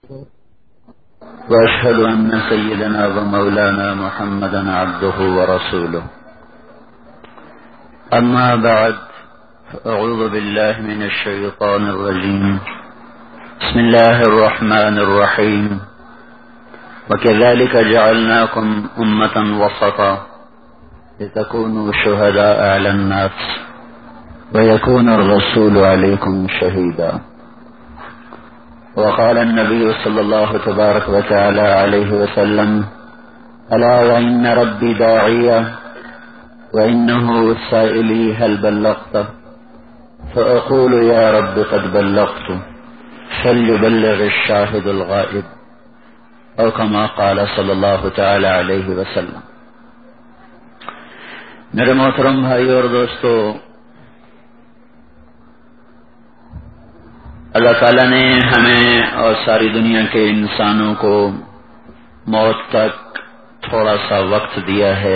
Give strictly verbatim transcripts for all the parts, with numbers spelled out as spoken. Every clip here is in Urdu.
وأشهد أن سيدنا ومولانا محمدا عبده ورسوله. أما بعد، فأعوذ بالله من الشيطان الرجيم. بسم الله الرحمن الرحيم. وكذلك جعلناكم أمة وسطا لتكونوا شهداء على الناس ويكون الرسول عليكم شهيدا. وقال النبي صلى الله تبارك وتعالى عليه وسلم: ألا وإن ربي داعية وإنه سائلي هل بلغت، فأقول يا رب قد بلغت فليبلغ الشاهد الغائب، أو كما قال صلی اللہ تعالی علیہ وسلم. میرے محترم بھائی اور دوستو، اللہ تعالیٰ نے ہمیں اور ساری دنیا کے انسانوں کو موت تک تھوڑا سا وقت دیا ہے،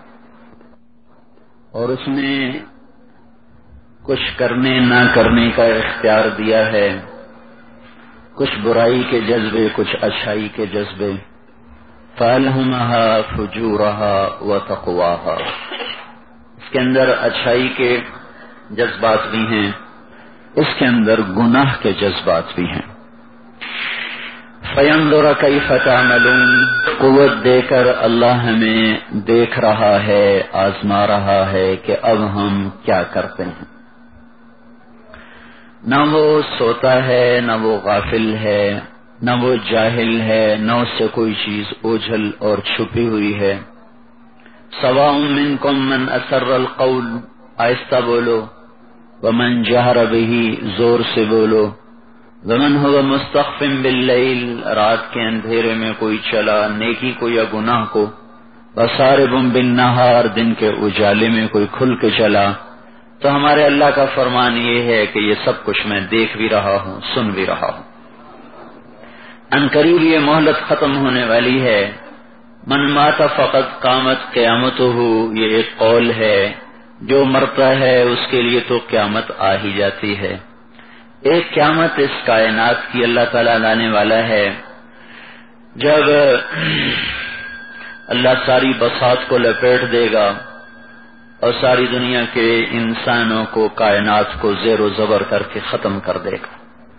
اور اس میں کچھ کرنے نہ کرنے کا اختیار دیا ہے، کچھ برائی کے جذبے، کچھ اچھائی کے جذبے. فَأَلْهَمَهَا فُجُورَهَا وَتَقْوَاهَا. اس کے اندر اچھائی کے جذبات بھی ہیں، اس کے اندر گناہ کے جذبات بھی ہیں. فَيَنْظُرَ كَيْفَ تَعْمَلُونَ. قوت دے کر اللہ ہمیں دیکھ رہا ہے، آزما رہا ہے کہ اب ہم کیا کرتے ہیں. نہ وہ سوتا ہے، نہ وہ غافل ہے، نہ وہ جاہل ہے، نہ اس سے کوئی چیز اوجھل اور چھپی ہوئی ہے. سواء منکم من اسر القول، آہستہ بولو، ومن جہر بہ، زور سے بولو، ومن هو مستخف باللیل، رات کے اندھیرے میں کوئی چلا نیکی کو یا گناہ کو، وسارب بالنہار، دن کے اجالے میں کوئی کھل کے چلا. تو ہمارے اللہ کا فرمان یہ ہے کہ یہ سب کچھ میں دیکھ بھی رہا ہوں، سن بھی رہا ہوں. ان قریب یہ مہلت ختم ہونے والی ہے. من مات فقط قامت قیامتہ، یہ ایک قول ہے. جو مرتا ہے اس کے لیے تو قیامت آ ہی جاتی ہے. ایک قیامت اس کائنات کی اللہ تعالیٰ لانے والا ہے، جب اللہ ساری بساط کو لپیٹ دے گا اور ساری دنیا کے انسانوں کو، کائنات کو زیر و زبر کر کے ختم کر دے گا.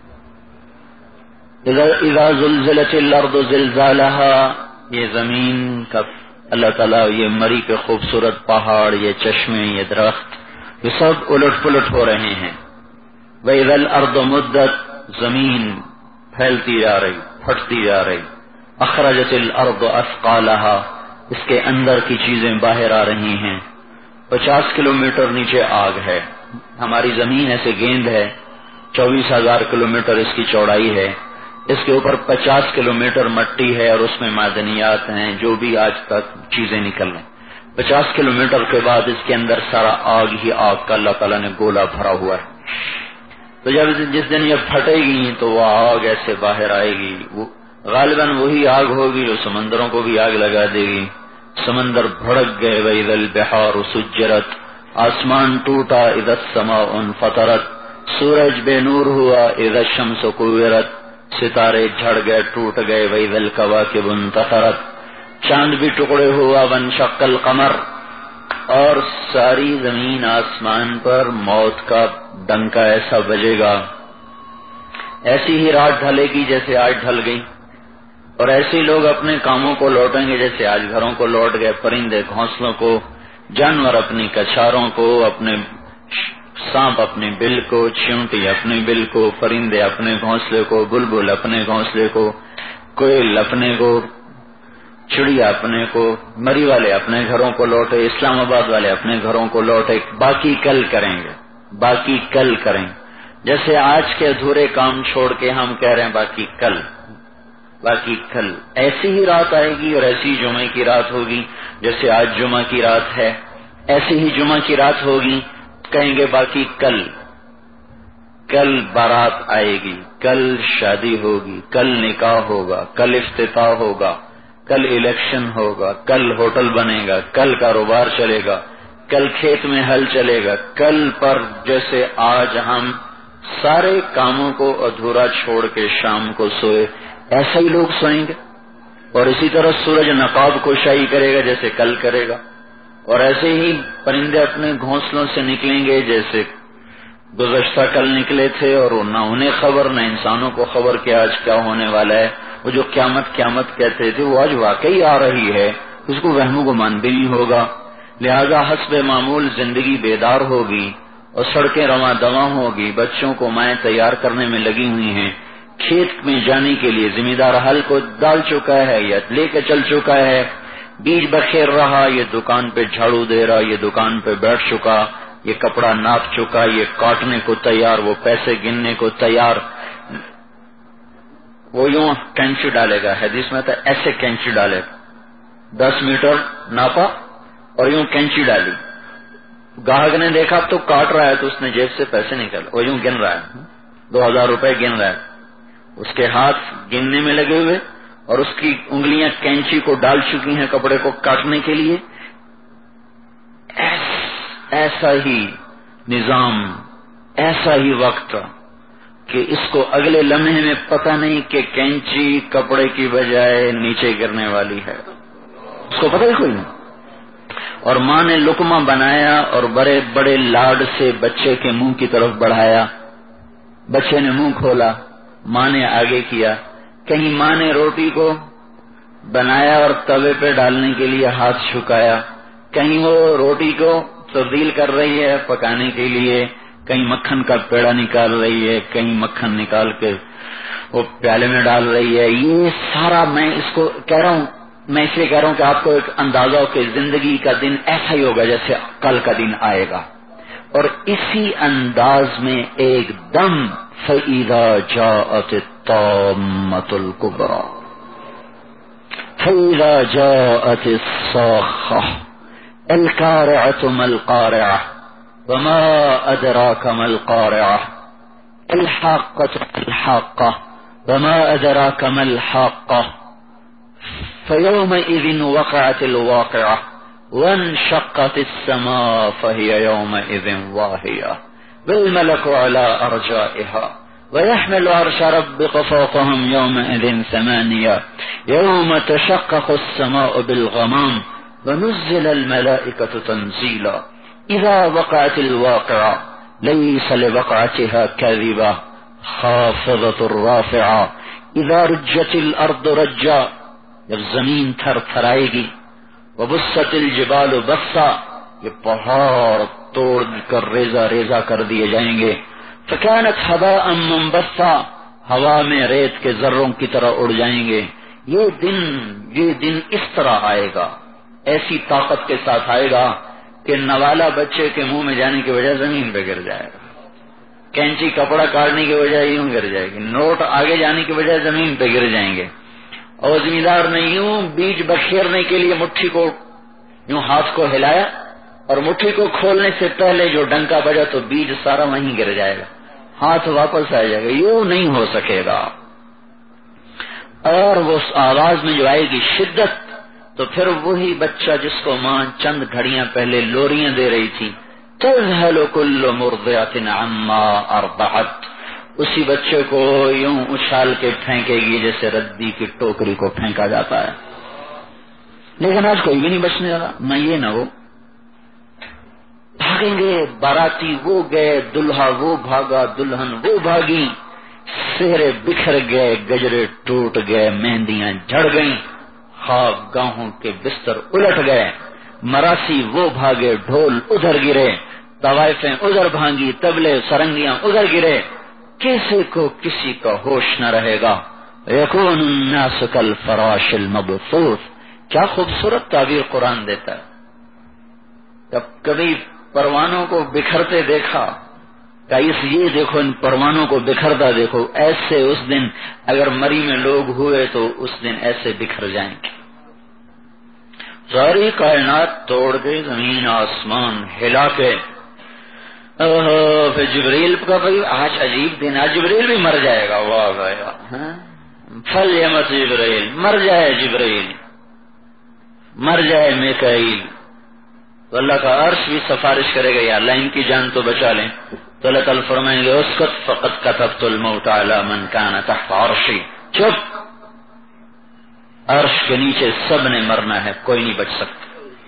اذا زلزلت الارض زلزالها، یہ زمین کا اللہ تعالیٰ، یہ مری کے خوبصورت پہاڑ، یہ چشمے، یہ درخت، یہ سب الٹ پلٹ ہو رہے ہیں. وَإِذَا الْأَرْضُ مُدَّتْ، زمین پھیلتی جا رہی، پھٹتی جا رہی. أَخْرَجَتِ الْأَرْضُ أَثْقَالَهَا، اس کے اندر کی چیزیں باہر آ رہی ہیں. پچاس کلومیٹر نیچے آگ ہے. ہماری زمین ایسے گیند ہے، چوبیس ہزار کلومیٹر اس کی چوڑائی ہے. اس کے اوپر پچاس کلومیٹر مٹی ہے اور اس میں معدنیات ہیں، جو بھی آج تک چیزیں نکل رہی. پچاس کلومیٹر کے بعد اس کے اندر سارا آگ ہی آگ کا اللہ تعالیٰ نے گولا بھرا ہوا ہے. تو جب جس دن یہ پھٹے گی تو وہ آگ ایسے باہر آئے گی. وہ غالباً وہی آگ ہوگی جو سمندروں کو بھی آگ لگا دے گی. سمندر بھڑک گئے. وَإِذَا الْبِحَارُ سُجِّرَتْ، آسمان ٹوٹا. اِذَا السَّمَاءُ انفطرت، سورج بے نور ہوا. اِذَا الشَّمْسُ كُوِّرَتْ، ستارے جھڑ گئے، ٹوٹ گئے. وَإِذَا الْكَوَاكِبُ انتَثَرَتْ، چاند بھی ٹکڑے ہوا. وَانشَقَّ الْقَمَرُ، اور ساری زمین آسمان پر موت کا ڈنکا ایسا بجے گا، ایسی ہی رات ڈھلے گی جیسے آج ڈھل گئی. اور ایسے لوگ اپنے کاموں کو لوٹیں گے جیسے آج گھروں کو لوٹ گئے. پرندے گھونسلوں کو، جانور اپنی کچھاروں کو، اپنے سانپ اپنی بل کو، چیونٹی اپنی بل کو، پرندے اپنے گھونسلے کو، بلبل اپنے گھونسلے کو، کوئل اپنے کو، چڑیا اپنے کو، مری والے اپنے گھروں کو لوٹے، اسلام آباد والے اپنے گھروں کو لوٹے. باقی کل کریں گے، باقی کل کریں. جیسے آج کے ادھورے کام چھوڑ کے ہم کہہ رہے ہیں باقی کل، باقی کل. ایسی ہی رات آئے گی اور ایسی جمعے کی رات ہوگی جیسے آج جمعہ کی رات ہے. ایسی ہی جمعہ کی رات ہوگی، کہیں گے باقی کل. کل بارات آئے گی، کل شادی ہوگی، کل نکاح ہوگا، کل افتتاح ہوگا، کل الیکشن ہوگا، کل ہوٹل بنے گا، کل کاروبار چلے گا، کل کھیت میں ہل چلے گا. کل پر جیسے آج ہم سارے کاموں کو ادھورا چھوڑ کے شام کو سوئے، ایسا ہی لوگ سوئیں گے، اور اسی طرح سورج نقاب کشائی کرے گا جیسے کل کرے گا، اور ایسے ہی پرندے اپنے گھونسلوں سے نکلیں گے جیسے گزشتہ کل نکلے تھے، اور نہ انہیں خبر نہ انسانوں کو خبر کہ آج کیا ہونے والا ہے۔ وہ جو قیامت قیامت کہتے تھے وہ آج واقعی آ رہی ہے، اس کو وہم و گمان بھی نہیں ہوگا۔ لہذا حسب معمول زندگی بیدار ہوگی اور سڑکیں رواں دواں ہوگی، بچوں کو مائیں تیار کرنے میں لگی ہوئی ہیں، کھیت میں جانے کے لیے ذمہ دار ہل کو ڈال چکا ہے یا لے کے چل چکا ہے، بیج بکھیر رہا، یہ دکان پہ جھاڑو دے رہا، یہ دکان پہ بیٹھ چکا، یہ کپڑا ناپ چکا، یہ کاٹنے کو تیار، وہ پیسے گننے کو تیار۔ وہ یوں کینچی ڈالے گا، حدیث میں تھا ایسے کینچی ڈالے گا، دس میٹر ناپا اور یوں کینچی ڈالی، گاہک نے دیکھا تو کاٹ رہا ہے تو اس نے جیب سے پیسے نکالا، وہ یوں گن رہا ہے، دو ہزار روپے گن رہا ہے، اس کے ہاتھ گننے میں لگے ہوئے اور اس کی انگلیاں کینچی کو ڈال چکی ہیں کپڑے کو کاٹنے کے لیے۔ ایسا ہی نظام، ایسا ہی وقت کہ اس کو اگلے لمحے میں پتہ نہیں کہ کینچی کپڑے کی بجائے نیچے گرنے والی ہے، اس کو پتہ ہی کوئی نہیں۔ اور ماں نے لقمہ بنایا اور بڑے بڑے لاڈ سے بچے کے منہ کی طرف بڑھایا، بچے نے منہ کھولا، ماں نے آگے کیا، کہیں ماں نے روٹی کو بنایا اور توے پہ ڈالنے کے لیے ہاتھ جھکایا، کہیں وہ روٹی کو تبدیل کر رہی ہے پکانے کے لیے، کہیں مکھن کا پیڑا نکال رہی ہے، کہیں مکھن نکال کے وہ پیالے میں ڈال رہی ہے۔ یہ سارا میں اس کو کہہ رہا ہوں، میں اس لیے کہہ رہا ہوں کہ آپ کو ایک اندازہ ہو کہ زندگی کا دن ایسا ہی ہوگا جیسے کل کا دن آئے گا، اور اسی انداز میں ایک دم فَإِذَا جَاءَتِ الطَّامَّةُ الْكُبْرَى فَإِذَا جَاءَتِ الصَّاخَّةُ الْقَارِعَةُ مَا الْقَارِعَةُ وَمَا أَدْرَاكَ مَا الْقَارِعَةُ الْحَاقَّةُ الْحَاقَّةُ وَمَا أَدْرَاكَ مَا الْحَاقَّةُ فَيَوْمَئِذٍ وَقَعَتِ الْوَاقِعَةُ وَانشَقَّتِ السَّمَاءُ فَهِيَ يَوْمَئِذٍ وَاهِيَةٌ وَالْمَلَكُ عَلَى أَرْجَائِهَا وَيَحْمِلُ عَرْشَ رَبِّكَ فَوْقَهُمْ يَوْمَئِذٍ ثَمَانِيَةٌ يَوْمَ تَشَقَّقُ السَّمَاءُ بِالْغَمَامِ وَنُزِّلَ الْمَلَائِكَةُ تَنزِيلًا إِذَا وَقَعَتِ الْوَاقِعَةُ لَيْسَ لِوَقْعَتِهَا كَاذِبَةٌ خَافِضَةٌ رَافِعَةٌ إِذَا رُجَّتِ الْأَرْضُ رَجًّا، جب زمین تھر تھرائے گی، وَبُسَّتِ الْجِبَالُ بَسًّا، یہ پہاڑ توڑ کر ریزہ ریزہ کر دیے جائیں گے، فَكَانَتْ هَبَاءً مُنبَثًّا، ہوا میں ریت کے ذروں کی طرح اڑ جائیں گے۔ یہ دن یہ دن اس طرح آئے گا، ایسی طاقت کے ساتھ آئے گا کہ نوالا بچے کے منہ میں جانے کی وجہ زمین پہ گر جائے گا، کینچی کپڑا کاٹنے کی وجہ یوں گر جائے گی، نوٹ آگے جانے کی وجہ زمین پہ گر جائیں گے، اور زمیندار نے یوں بیج بکھیرنے کے لیے مٹھی کو یوں ہاتھ کو ہلایا اور مٹھی کو کھولنے سے پہلے جو ڈنکا بجا تو بیج سارا وہیں گر جائے گا، ہاتھ واپس آ جائے گا، یوں نہیں ہو سکے گا۔ اور وہ آواز میں جو آئے گی شدت، تو پھر وہی بچہ جس کو ماں چند گھڑیاں پہلے لوریاں دے رہی تھی، تذہل کل مرضعۃ عما ارضعت، اسی بچے کو یوں اچھال کے پھینکے گی جیسے ردی کی ٹوکری کو پھینکا جاتا ہے۔ لیکن آج کوئی بھی نہیں بچنے والا، نہ یہ نہ وہ، بھاگیں گے، باراتی وہ گئے، دلہا وہ بھاگا، دلہن وہ بھاگی، سہرے بکھر گئے، گجرے ٹوٹ گئے، مہندیاں جھڑ گئیں، خواب گاہوں کے بستر الٹ گئے، مراسی وہ بھاگے، ڈھول ادھر گرے، طوائفیں ادھر بھانگی، تبلے سرنگیاں ادھر گرے، کسی کو کسی کا ہوش نہ رہے گا۔ یکون الناس کالفراش المبثوث، کیا خوبصورت تعبیر قرآن دیتا ہے۔ جب کبھی پروانوں کو بکھرتے دیکھا، کہ اس یہ دیکھو ان پروانوں کو بکھرتا دیکھو، ایسے اس دن اگر مری میں لوگ ہوئے تو اس دن ایسے بکھر جائیں گے۔ ساری کائنات توڑ کے زمین آسمان ہلا کے، پھر جبریل کا بھائی آج عجیب دن، آج جبریل بھی مر جائے گا، واہ بھائی پھل یمت جبریل، مر جائے جبریل، مر جائے میکائیل، تو اللہ کا عرش بھی سفارش کرے گا یا اللہ ان کی جان تو بچا لیں، تو اللہ تعالیٰ فرمائیں گے اسکت فقد کتبت الموت علی من کان تحت عرشی، چپ عرش کے نیچے سب نے مرنا ہے، کوئی نہیں بچ سکتا۔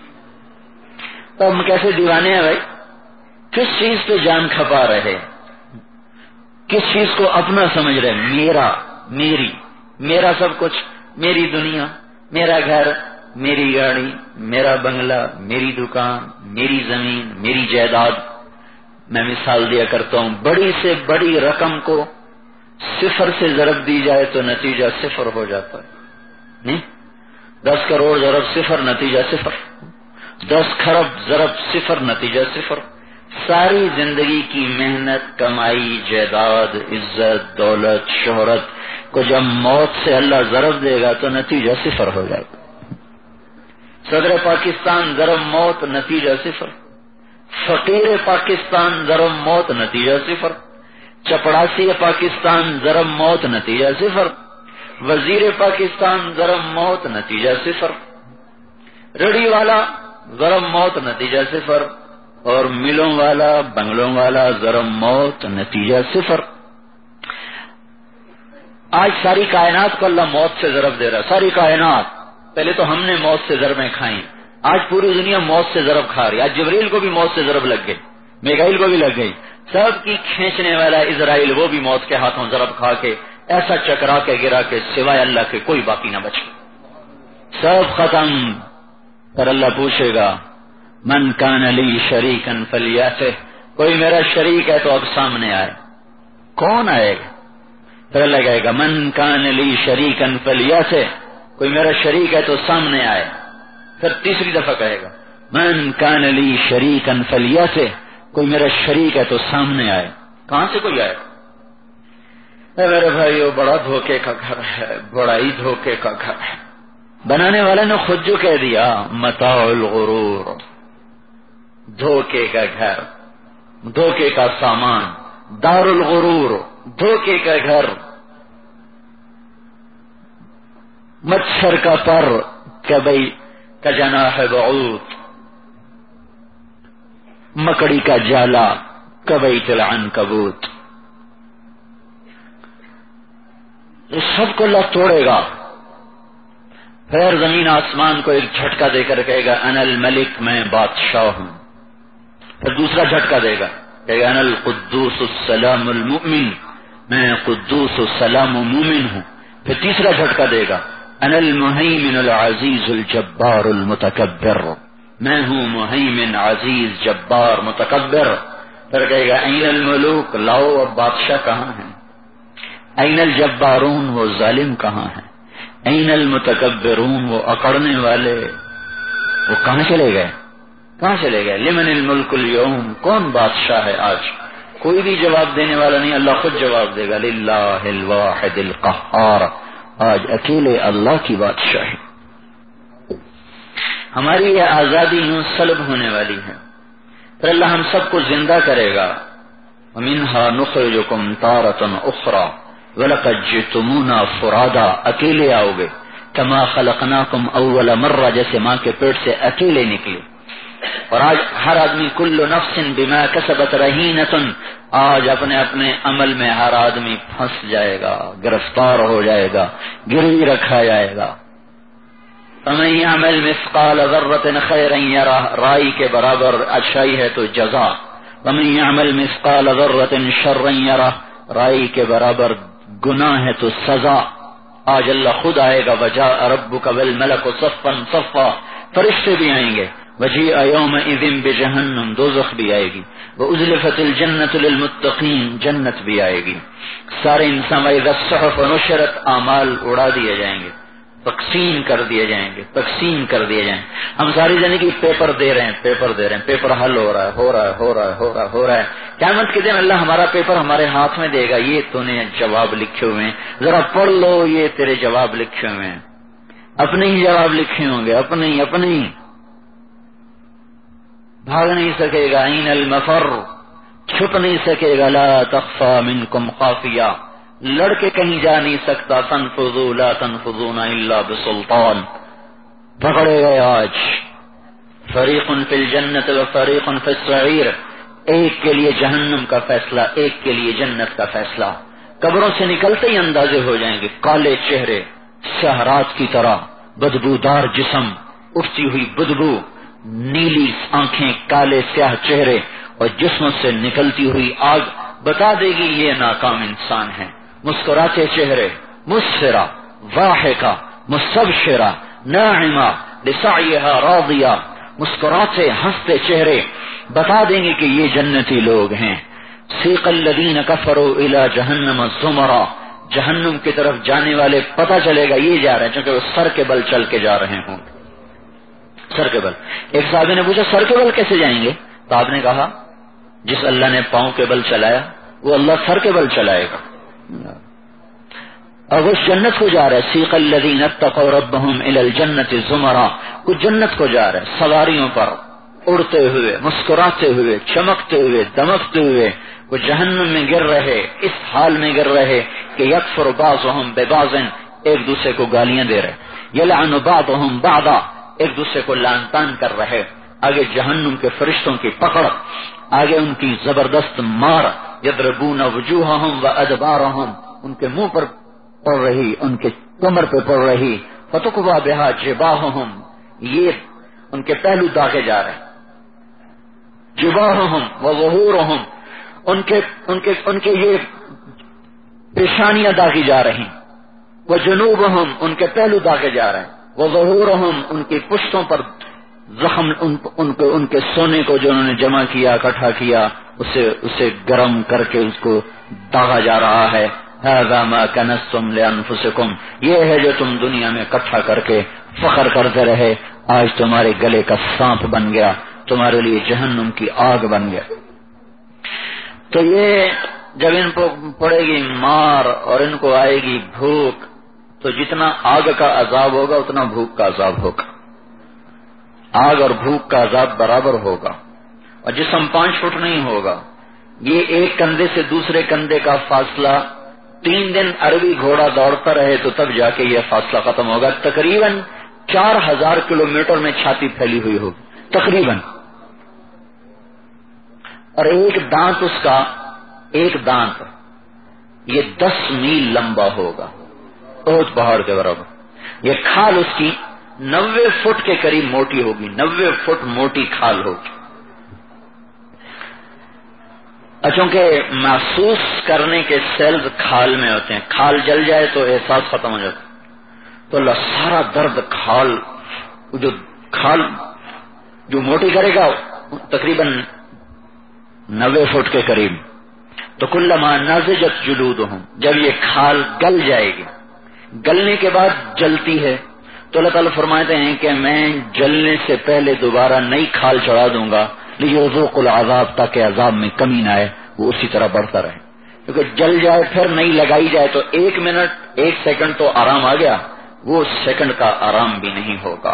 تو ہم کیسے دیوانے ہیں بھائی؟ کس چیز پہ جان کھپا رہے، کس چیز کو اپنا سمجھ رہے؟ میرا، میری، میرا سب کچھ، میری دنیا، میرا گھر، میری گاڑی، میرا بنگلہ، میری دکان، میری زمین، میری جائیداد۔ میں مثال دیا کرتا ہوں، بڑی سے بڑی رقم کو صفر سے ضرب دی جائے تو نتیجہ صفر ہو جاتا ہے، نہیں؟ دس کروڑ ضرب صفر، نتیجہ صفر۔ دس کھرب ضرب صفر، نتیجہ صفر۔ ساری زندگی کی محنت، کمائی، جائیداد، عزت، دولت، شہرت کو جب موت سے اللہ ضرب دے گا تو نتیجہ صفر ہو جائے گا۔ صدر پاکستان ضرب موت، نتیجہ صفر۔ فقیر پاکستان ضرب موت، نتیجہ صفر۔ چپڑاسی پاکستان ضرب موت، نتیجہ صفر۔ وزیر پاکستان ضرب موت، نتیجہ صفر۔ ریڑھی والا ضرب موت، نتیجہ صفر۔ اور ملوں والا، بنگلوں والا ضرب موت، نتیجہ صفر۔ آج ساری کائنات کو اللہ موت سے ضرب دے رہا ہے، ساری کائنات۔ پہلے تو ہم نے موت سے ضربیں کھائیں، آج پوری دنیا موت سے ضرب کھا رہی ہے۔ آج جبریل کو بھی موت سے ضرب لگ گئی، میکائیل کو بھی لگ گئی، سب کی کھینچنے والا اسرائیل وہ بھی موت کے ہاتھوں ضرب کھا کے ایسا چکرا کے گرا کہ سوائے اللہ کے کوئی باقی نہ بچے، سب ختم۔ پر اللہ پوچھے گا من کان لی شریکا فلیأتہ، کوئی میرا شریک ہے تو اب سامنے آئے۔ کون آئے گا؟ پھر اللہ کہے گا من کان لی شریکا فلیأتہ، کوئی میرا شریک ہے تو سامنے آئے۔ پھر تیسری دفعہ کہے گا من کان لی شریکا فلیأتہ، کوئی میرا شریک ہے تو سامنے آئے۔ کہاں سے کوئی آئے؟ اے میرے بھائیو، بڑا دھوکے کا گھر ہے، بڑا ہی دھوکے کا گھر ہے۔ بنانے والے نے خود جو کہہ دیا، متاع الغرور، دھوکے کا گھر، دھوکے کا سامان، دار الغرور، دھوکے کا گھر، مچھر کا پر کبھی کا جناح بعوض، مکڑی کا جالا کبھی العنکبوت۔ اس سب کو اللہ توڑے گا، پھر زمین آسمان کو ایک جھٹکا دے کر کہے گا انا الملک، میں بادشاہ ہوں۔ پھر دوسرا جھٹکا دے گا، کہے گا انا القدوس السلام المؤمن، میں قدوس السلام مومن ہوں۔ پھر تیسرا جھٹکا دے گا انا المہیمن العزیز الجبار المتکبر، میں ہوں مہیمن، عزیز، جبار، متکبر۔ پھر کہے گا این الملوک، لاؤ اب بادشاہ کہاں ہیں؟ این الجبارون، وہ ظالم کہاں ہیں؟ این المتکبرون، وہ اکڑنے والے، وہ کہاں چلے گئے؟ کہاں چلے گئے؟ لمن الملک اليوم، کون بادشاہ ہے آج؟ کوئی بھی جواب دینے والا نہیں، اللہ خود جواب دے گا للہ الواحد القہار، آج اکیلے اللہ کی بادشاہی۔ ہماری یہ آزادی یوں سلب ہونے والی ہے، پھر اللہ ہم سب کو زندہ کرے گا۔ ومنها نخرجکم تارة اخرى وَلَقَدْ جِئْتُمُونَا فُرَادًا، اکیلے آؤ گے، کما خلقناکم اول مرہ، جیسے ماں کے پیٹ سے اکیلے نکلے۔ اور آج ہر آدمی کل نفس بما کسبت رہینۃ، آج اپنے اپنے عمل میں ہر آدمی پھنس جائے گا، گرفتار ہو جائے گا، گروی رکھا جائے گا۔ فَمَن يَعْمَلْ مِثْقَالَ ذَرَّةٍ خَيْرًا يَرَهُ، رائی کے برابر اچھائی ہے تو جزا۔ وَمَن يَعْمَلْ مِثْقَالَ ذَرَّةٍ شَرًّا يَرَهُ، رائی کے برابر گناہ ہے تو سزا۔ آج اللہ خود آئے گا، وجاء ربک والملک صفا صفا، فرشتے بھی آئیں گے۔ وجیء یومئذ بجہنم، دوزخ بھی آئے گی۔ وازلفت الجنۃ للمتقین، جنت بھی آئے گی۔ سارے انسان اذا الصحف نشرت، اعمال اڑا دیے جائیں گے، تقسیم کر دیے جائیں گے، تقسیم کر دیے جائیں گے۔ ہم ساری زندگی پیپر دے رہے ہیں، پیپر دے رہے ہیں، پیپر حل ہو رہا ہے، ہو رہا ہے، ہو رہا ہے، ہو رہا ہے، ہو رہا ہے۔ قیامت کے دن اللہ ہمارا پیپر ہمارے ہاتھ میں دے گا، یہ تو نے جواب لکھے ہوئے ہیں، ذرا پڑھ لو، یہ تیرے جواب لکھے ہوئے ہیں۔ اپنے ہی جواب لکھے ہوں گے، اپنے ہی اپنے ہی۔ بھاگ نہیں سکے گا، این المفر، چھپ نہیں سکے گا، لا تخفى منکم خافیہ، لڑ کے کہیں جا نہیں سکتا، تنفذوا لا تنفذون الا بسلطان۔ پکڑے گئے آج، فریق فی الجنت و فریق فی السعیر، ایک کے لیے جہنم کا فیصلہ، ایک کے لیے جنت کا فیصلہ۔ قبروں سے نکلتے ہی اندازے ہو جائیں گے، کالے چہرے، سیاہ رات کی طرح بدبودار جسم، اٹھتی ہوئی بدبو، نیلی آنکھیں، کالے سیاہ چہرے اور جسم سے نکلتی ہوئی آگ بتا دے گی یہ ناکام انسان ہے۔ مسکراتے چہرے، مسفرہ، واحکہ، مستبشرہ، ناعمہ، لسعیہا راضیہ، مسکراتے ہنستے چہرے بتا دیں گے کہ یہ جنتی لوگ ہیں۔ سیق الذین کفروا الی جہنم زمرا، جہنم کی طرف جانے والے پتہ چلے گا یہ جا رہے ہیں، چونکہ وہ سر کے بل چل کے جا رہے ہوں۔ سر کے بل۔ ایک صحابی نے پوچھا سر کے بل کیسے جائیں گے؟ تو آپ نے کہا جس اللہ نے پاؤں کے بل چلایا وہ اللہ سر کے بل چلائے گا۔ اور وہ جنت کو جا رہا ہے۔ سیق الذین اتقوا ربهم الی الجنۃ زمرا، وہ جنت کو جا رہا ہے سواریوں پر، اڑتے ہوئے، مسکراتے ہوئے، چمکتے ہوئے، دمکتے ہوئے۔ وہ جہنم میں گر رہے، اس حال میں گر رہے کہ یکفر بعضهم ببعض، ایک دوسرے کو گالیاں دے رہے، یلعن بعضهم بعضا، ایک دوسرے کو لعن طعن کر رہے۔ آگے جہنم کے فرشتوں کی پکڑ، آگے ان کی زبردست مار، یضربون وجوہهم وادبارهم، ان کے منہ پر پڑ رہی، ان کے کمر پہ پڑ رہی، فتقوا بها جباههم، یہ ان کے پہلو داغے جا رہے ہیں، جباههم وظهورهم، ان کے ان کے ان کے یہ پیشانیاں داغی جا رہی، وجنوبهم، ان کے پہلو داغے جا رہے ہیں، وظهورهم، ان کی پشتوں پر زخم، ان ان کو ان کے سونے کو جو انہوں نے جمع کیا، اکٹھا کیا، اسے اسے گرم کر کے اس کو داغا جا رہا ہے۔ هذا ما كنزتم لانفسكم، یہ ہے جو تم دنیا میں اکٹھا کر کے فخر کرتے رہے، آج تمہارے گلے کا سانپ بن گیا، تمہارے لیے جہنم کی آگ بن گیا۔ تو یہ جب ان کو پڑے گی مار اور ان کو آئے گی بھوک، تو جتنا آگ کا عذاب ہوگا اتنا بھوک کا عذاب ہوگا، آگ اور بھوک کا عذاب برابر ہوگا، اور جسم پانچ فٹ نہیں ہوگا، یہ ایک کندھے سے دوسرے کندھے کا فاصلہ تین دن عربی گھوڑا دوڑتا رہے تو تب جا کے یہ فاصلہ ختم ہوگا۔ تقریباً چار ہزار کلو میٹر میں چھاتی پھیلی ہوئی ہوگی تقریباً، اور ایک دانت اس کا، ایک دانت یہ دس میل لمبا ہوگا، بہت پہاڑ کے برابر۔ یہ کھال اس کی نوے فٹ کے قریب موٹی ہوگی، نوے فٹ موٹی کھال ہوگی۔ چونکہ محسوس کرنے کے سیلز کھال میں ہوتے ہیں، کھال جل جائے تو احساس ختم ہو جاتا، تو اللہ سارا درد کھال جو کھال جو موٹی کرے گا تقریباً نوے فٹ کے قریب۔ تو کلما نضجت جلودہم، جب یہ کھال گل جائے گی، گلنے کے بعد جلتی ہے، تو اللہ تعالیٰ فرماتے ہیں کہ میں جلنے سے پہلے دوبارہ نئی کھال چڑھا دوں گا، لیذوقوا العذاب، تاکہ عذاب میں کمی نہ آئے، وہ اسی طرح بڑھتا رہے، کیونکہ جل جائے پھر نئی لگائی جائے تو ایک منٹ ایک سیکنڈ تو آرام آ گیا، وہ سیکنڈ کا آرام بھی نہیں ہوگا۔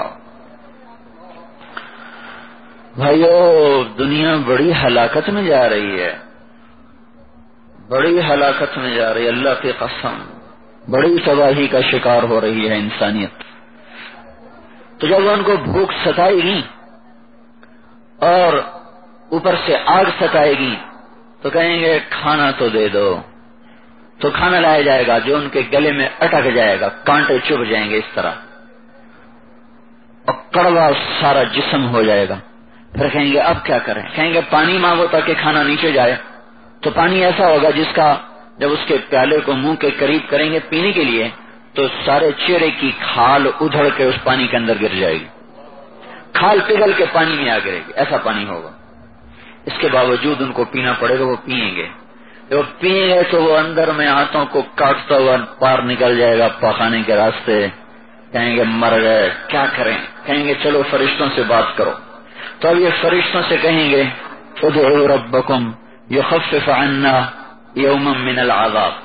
بھائیو، دنیا بڑی ہلاکت میں جا رہی ہے، بڑی ہلاکت میں جا رہی ہے، اللہ کی قسم بڑی تباہی کا شکار ہو رہی ہے انسانیت۔ تو جب ان کو بھوک ستائے گی اور اوپر سے آگ ستائے گی تو کہیں گے کھانا تو دے دو، تو کھانا لایا جائے گا جو ان کے گلے میں اٹک جائے گا، کانٹے چبھ جائیں گے اس طرح، اور کڑوا سارا جسم ہو جائے گا۔ پھر کہیں گے اب کیا کریں؟ کہیں گے پانی مانگو تاکہ کھانا نیچے جائے، تو پانی ایسا ہوگا جس کا جب اس کے پیالے کو منہ کے قریب کریں گے پینے کے لیے تو سارے چہرے کی کھال ادھڑ کے اس پانی کے اندر گر جائے گی، کھال پگھل کے پانی میں آ گرے گی، ایسا پانی ہوگا۔ اس کے باوجود ان کو پینا پڑے گا، وہ پیئیں گے، جب پیئیں گے تو وہ اندر میں ہاتھوں کو کاٹتا ہوا پار نکل جائے گا پاخانے کے راستے، کہیں گے مر گئے، کیا کریں؟ کہیں گے چلو فرشتوں سے بات کرو، تو اب یہ فرشتوں سے کہیں گے ادعوا ربکم یخفف عنا یوما من العذاب،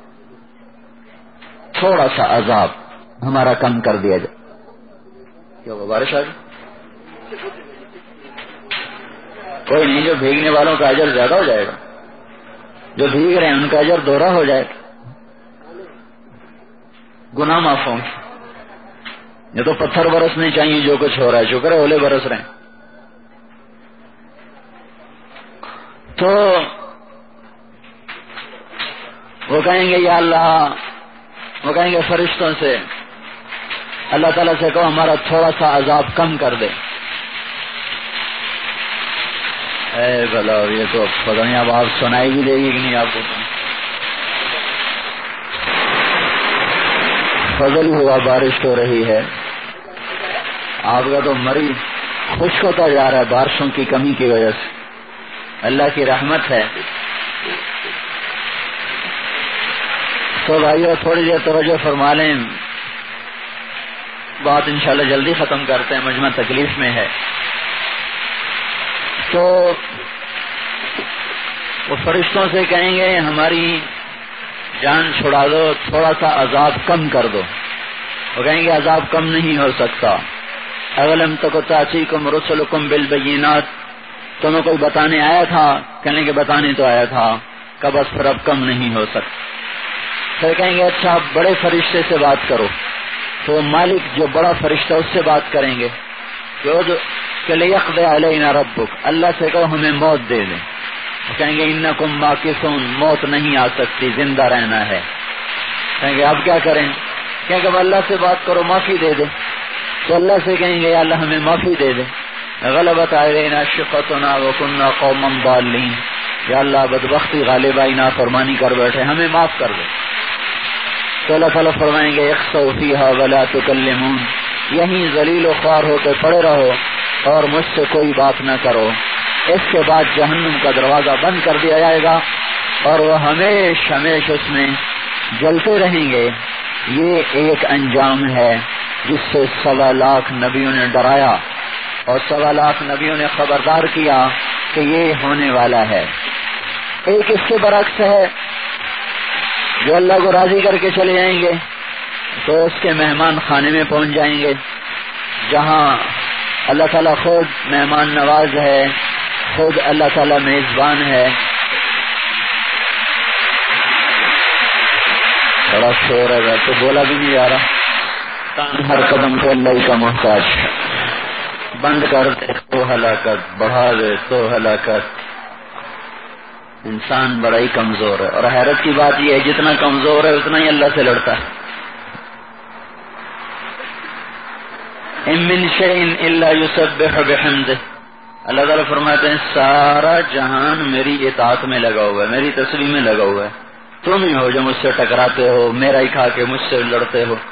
تھوڑا سا عذاب ہمارا کم کر دیا جائے۔ کیا وہ بارش آ گئی؟ کوئی نہیں، جو بھیگنے والوں کا اجر زیادہ ہو جائے گا، جو بھیگ رہے ہیں ان کا اجر دوہرا ہو جائے گا، گناہ معاف ہوں گے۔ یہ تو پتھر برسنے چاہیے جو کچھ ہو رہا ہے، شکر ہے اولے برس رہے ہیں۔ تو وہ کہیں گے یا اللہ، وہ کہیں گے فرشتوں سے اللہ تعالیٰ سے کہو ہمارا تھوڑا سا عذاب کم کر دے. اے بھلا یہ تو پتہ نہیں اب آپ سنائی بھی دے گی کہ نہیں. آپ کو فضل ہوا، بارش ہو رہی ہے، آپ کا تو مریض خشک ہوتا جا رہا ہے بارشوں کی کمی کی وجہ سے. اللہ کی رحمت ہے. تو بھائیو تھوڑی دیر توجہ فرما لیں، بات انشاءاللہ جلدی ختم کرتے ہیں، مجمع تکلیف میں ہے. تو وہ فرشتوں سے کہیں گے ہماری جان چھڑا دو، تھوڑا سا عذاب کم کر دو. وہ کہیں گے عذاب کم نہیں ہو سکتا. اولم تک تأتیکم رسلکم بالبینات، تمہیں کوئی بتانے آیا تھا؟ کہنے کے بتانے تو آیا تھا، کہ بس پھر اب کم نہیں ہو سکتا. پھر کہیں گے اچھا بڑے فرشتے سے بات کرو. تو مالک جو بڑا فرشتہ اس سے بات کریں گے کہ لیقضی علینا ربک، اللہ سے کہو ہمیں موت دے دیں. کہیں گے انکم ماکثون، موت نہیں آ سکتی، زندہ رہنا ہے. کہیں گے اب کیا کریں؟ کہیں گے اب اللہ سے بات کرو، معافی دے دے. تو اللہ سے کہیں گے یا اللہ ہمیں معافی دے دے. غلبت علینا شقتنا وکنا قوما ضالین، یا اللہ بدبختی غالب آئی، نافرمانی کر بیٹھے، ہمیں معاف کر دے. تو اللہ تعالیٰ فرمائیں گے اخسؤ فیہا ولا تکلمون، یہیں ذلیل و خوار ہو کے پڑے رہو اور مجھ سے کوئی بات نہ کرو. اس کے بعد جہنم کا دروازہ بند کر دیا جائے گا اور وہ ہمیش ہمیش اس میں جلتے رہیں گے. یہ ایک انجام ہے جس سے سوا لاکھ نبیوں نے ڈرایا اور سوا لاکھ نبیوں نے خبردار کیا کہ یہ ہونے والا ہے. ایک اس کے برعکس ہے، جو اللہ کو راضی کر کے چلے جائیں گے تو اس کے مہمان خانے میں پہنچ جائیں گے، جہاں اللہ تعالیٰ خود مہمان نواز ہے، خود اللہ تعالیٰ میزبان ہے. بڑا شور ہے تو بولا بھی نہیں جا رہا. ہر قدم پہ اللہ کا محتاج ہے. بند کر دے تو ہلاکت، بڑھا دے تو ہلاکت. انسان بڑا ہی کمزور ہے، اور حیرت کی بات یہ ہے جتنا کمزور ہے اتنا ہی اللہ سے لڑتا ہے. ان من شیء الا یسبح بحمدہ، اللہ تعالیٰ فرماتے ہیں سارا جہان میری اطاعت میں لگا ہوا ہے، میری تسبیح میں لگا ہوا ہے. تم ہی ہو جو مجھ سے ٹکراتے ہو، میرا ہی کھا کے مجھ سے لڑتے ہو.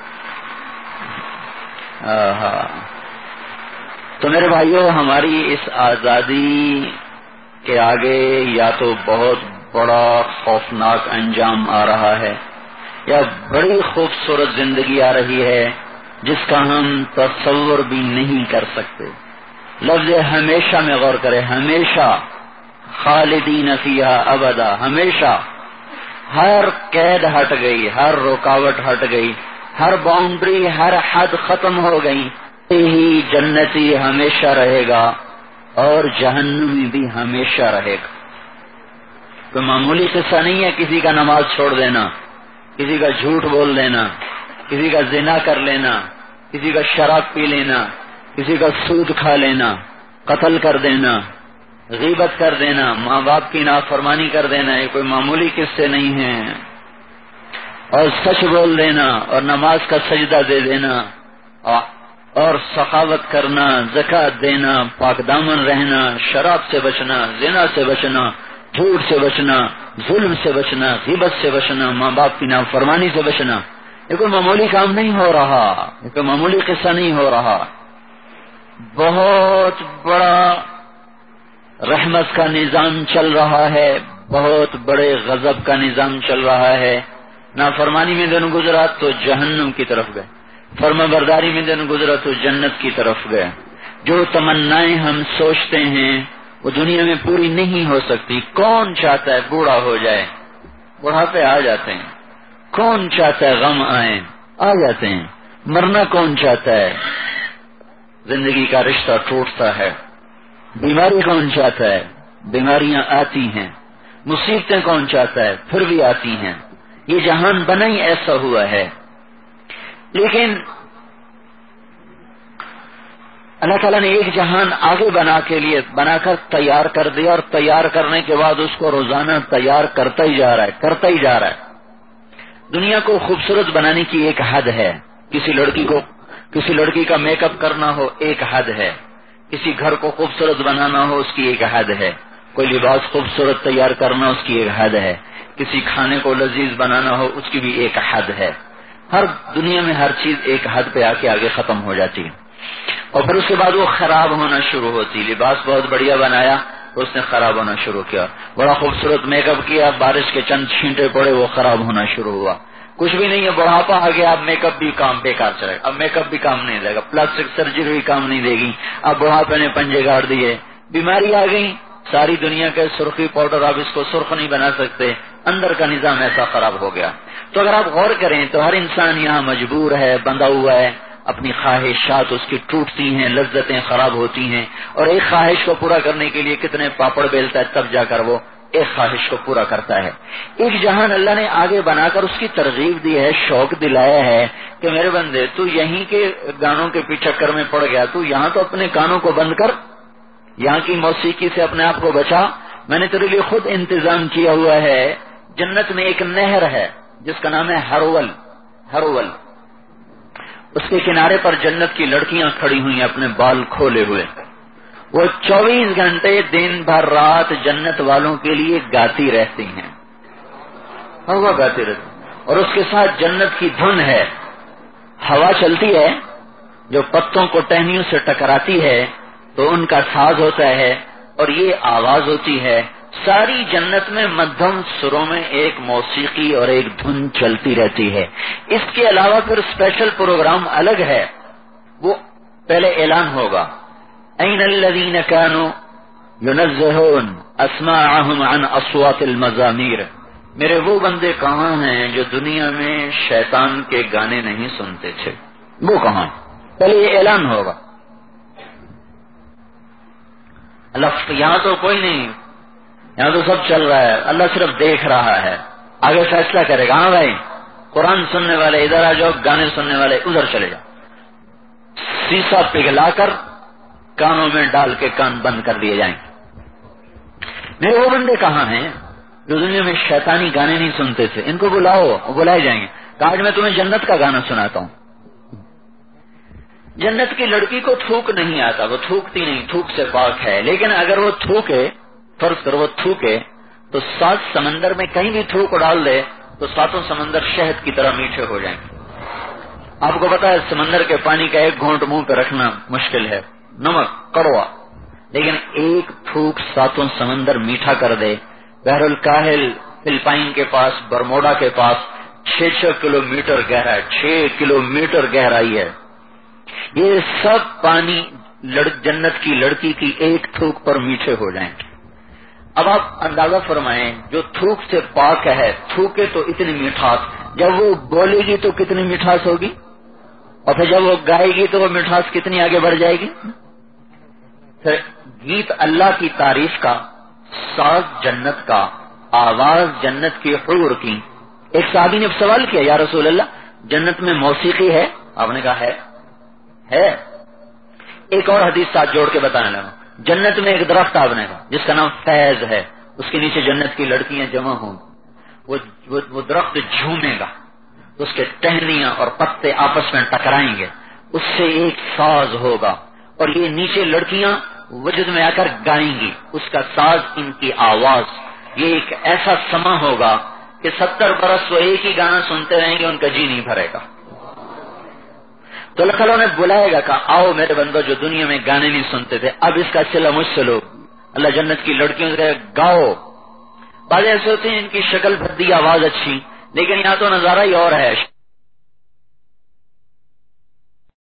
آہا. تو میرے بھائیوں، ہماری اس آزادی کے آگے یا تو بہت بڑا خوفناک انجام آ رہا ہے، یا بڑی خوبصورت زندگی آ رہی ہے جس کا ہم تصور بھی نہیں کر سکتے. لفظ ہمیشہ میں غور کریں، ہمیشہ، خالدین فیہا ابدا، ہمیشہ. ہر قید ہٹ گئی، ہر رکاوٹ ہٹ گئی، ہر باؤنڈری، ہر حد ختم ہو گئی. ہی جنتی ہمیشہ رہے گا اور جہنمی بھی ہمیشہ رہے گا. کوئی معمولی قصہ نہیں ہے کسی کا نماز چھوڑ دینا، کسی کا جھوٹ بول دینا، کسی کا زنا کر لینا، کسی کا شراب پی لینا، کسی کا سود کھا لینا، قتل کر دینا، غیبت کر دینا، ماں باپ کی نافرمانی کر دینا. یہ کوئی معمولی قصے نہیں ہیں. اور سچ بول دینا اور نماز کا سجدہ دے دینا اور سخاوت کرنا، زکوٰۃ دینا، پاک دامن رہنا، شراب سے بچنا، زنا سے بچنا، جھوٹ سے بچنا، ظلم سے بچنا، غیبت سے بچنا، ماں باپ کی نافرمانی سے بچنا. یہ کوئی معمولی کام نہیں ہو رہا، یہ کوئی معمولی قصہ نہیں ہو رہا. بہت بڑا رحمت کا نظام چل رہا ہے، بہت بڑے غضب کا نظام چل رہا ہے. نافرمانی میں دن گزرا تو جہنم کی طرف گئے، فرما برداری میں دن گزرا تو جنت کی طرف گئے. جو تمنائیں ہم سوچتے ہیں وہ دنیا میں پوری نہیں ہو سکتی. کون چاہتا ہے بوڑھا ہو جائے؟ بڑھاپے آ جاتے ہیں. کون چاہتا ہے غم آئے؟ آ جاتے ہیں. مرنا کون چاہتا ہے؟ زندگی کا رشتہ ٹوٹتا ہے. بیماری کون چاہتا ہے؟ بیماریاں آتی ہیں. مصیبتیں کون چاہتا ہے؟ پھر بھی آتی ہیں. یہ جہان بنا ہی ایسا ہوا ہے. لیکن اللہ تعالیٰ نے ایک جہان آگے بنا کے لیے بنا کر تیار کر دیا، اور تیار کرنے کے بعد اس کو روزانہ تیار کرتا ہی جا رہا ہے کرتا ہی جا رہا ہے. دنیا کو خوبصورت بنانے کی ایک حد ہے. کسی لڑکی کو کسی لڑکی کا میک اپ کرنا ہو ایک حد ہے، کسی گھر کو خوبصورت بنانا ہو اس کی ایک حد ہے، کوئی لباس خوبصورت تیار کرنا اس کی ایک حد ہے، کسی کھانے کو لذیذ بنانا ہو اس کی بھی ایک حد ہے. ہر دنیا میں ہر چیز ایک حد پہ آ کے آگے ختم ہو جاتی ہے اور پھر اس کے بعد وہ خراب ہونا شروع ہوتی. لباس بہت بڑھیا بنایا تو اس نے خراب ہونا شروع کیا، بڑا خوبصورت میک اپ کیا، بارش کے چند چھینٹے پڑے وہ خراب ہونا شروع ہوا. کچھ بھی نہیں ہے، بڑھاپا آ گیا، اب میک اپ بھی کام بیکار چلے گا، اب میک اپ بھی کام نہیں دے گا، پلاسٹک سرجری بھی کام نہیں دے گی، اب بڑھاپے نے پنجے گاڑ دیے، بیماری آ گئی. ساری دنیا کے سرخی پاؤڈر آپ اس کو سرخ نہیں بنا سکتے، اندر کا نظام ایسا خراب ہو گیا. تو اگر آپ غور کریں تو ہر انسان یہاں مجبور ہے، بندھا ہوا ہے، اپنی خواہشات اس کی ٹوٹتی ہیں، لذتیں خراب ہوتی ہیں، اور ایک خواہش کو پورا کرنے کے لیے کتنے پاپڑ بیلتا ہے تب جا کر وہ ایک خواہش کو پورا کرتا ہے. ایک جہان اللہ نے آگے بنا کر اس کی ترغیب دی ہے، شوق دلایا ہے کہ میرے بندے تو یہیں کے گانوں کے چکر میں پڑ گیا، تو یہاں تو اپنے کانوں کو بند کر، یہاں کی موسیقی سے اپنے آپ کو بچا. میں نے تیرے لیے خود انتظام کیا ہوا ہے. جنت میں ایک نہر ہے جس کا نام ہے ہرول. ہرول اس کے کنارے پر جنت کی لڑکیاں کھڑی ہوئی ہیں اپنے بال کھولے ہوئے. وہ چوبیس گھنٹے دن بھر رات جنت والوں کے لیے گاتی رہتی ہیں، اور وہ گاتی رہتی ہیں، اور اس کے ساتھ جنت کی دھن ہے. ہوا چلتی ہے جو پتوں کو ٹہنیوں سے ٹکراتی ہے تو ان کا ساز ہوتا ہے اور یہ آواز ہوتی ہے. ساری جنت میں مدھم سروں میں ایک موسیقی اور ایک دھن چلتی رہتی ہے. اس کے علاوہ پھر اسپیشل پروگرام الگ ہے، وہ پہلے اعلان ہوگا، این الذین کانوا ینزہون اسماعہم عن اصوات المزامیر. میرے وہ بندے کہاں ہیں جو دنیا میں شیطان کے گانے نہیں سنتے تھے، وہ کہاں؟ پہلے یہ اعلان ہوگا. اللہ یہاں تو کوئی نہیں، یہاں تو سب چل رہا ہے، اللہ صرف دیکھ رہا ہے، آگے فیصلہ کرے گا. ہاں بھائی قرآن سننے والے ادھر آ جاؤ، گانے سننے والے ادھر چلے جاؤ. سیسا پگھلا کر کانوں میں ڈال کے کان بند کر دیے جائیں. میرے وہ بندے کہاں ہیں جو دنیا میں شیطانی گانے نہیں سنتے تھے، ان کو بلاؤ، وہ بلائے جائیں گے. آج میں تمہیں جنت کا گانا سناتا ہوں. جنت کی لڑکی کو تھوک نہیں آتا، وہ تھوکتی نہیں، تھوک سے پاک ہے. لیکن اگر وہ تھوکے، فرض کرو وہ تھوکے تو سات سمندر میں کہیں بھی تھوک ڈال دے تو ساتوں سمندر شہد کی طرح میٹھے ہو جائیں گے. آپ کو پتا ہے سمندر کے پانی کا ایک گھونٹ منہ پہ رکھنا مشکل ہے، نمک کڑوا، لیکن ایک تھوک ساتوں سمندر میٹھا کر دے. بحر الکاہل فلپائن کے پاس، برموڈا کے پاس چھ چھ کلو میٹر گہرا ہے، چھ کلو میٹر گہرائی ہے. یہ سب پانی جنت کی لڑکی کی ایک تھوک پر میٹھے ہو جائیں گے. اب آپ اندازہ فرمائیں، جو تھوک سے پاک ہے، تھوکے تو اتنی مٹھاس، جب وہ بولے گی تو کتنی مٹھاس ہوگی، اور پھر جب وہ گائے گی تو وہ مٹھاس کتنی آگے بڑھ جائے گی. پھر گیت اللہ کی تعریف کا، ساز جنت کا، آواز جنت کی حور کی. ایک صحابی نے سوال کیا، یا رسول اللہ جنت میں موسیقی ہے؟ آپ نے کہا ہے ہے ایک اور حدیث ساتھ جوڑ کے بتانے لگا. جنت میں ایک درخت آپ نے کہا جس کا نام فیض ہے، اس کے نیچے جنت کی لڑکیاں جمع ہوں، وہ, وہ, وہ درخت جھومے گا، اس کے ٹہنیاں اور پتے آپس میں ٹکرائیں گے، اس سے ایک ساز ہوگا، اور یہ نیچے لڑکیاں وجود میں آ کر گائیں گی، اس کا ساز ان کی آواز. یہ ایک ایسا سما ہوگا کہ ستر برس وہ ایک ہی گانا سنتے رہیں گے، ان کا جی نہیں بھرے گا. تو اللہ تعالیٰ نے بلائے گا کہ آؤ میرے بندو جو دنیا میں گانے نہیں سنتے تھے، اب اس کا صلہ مجھ سے لو. اللہ جنت کی لڑکیوں سے گاؤ. بعض ایسے ہوتے ہیں ان کی شکل بھدی، آواز اچھی، لیکن یہاں تو نظارہ ہی اور ہے.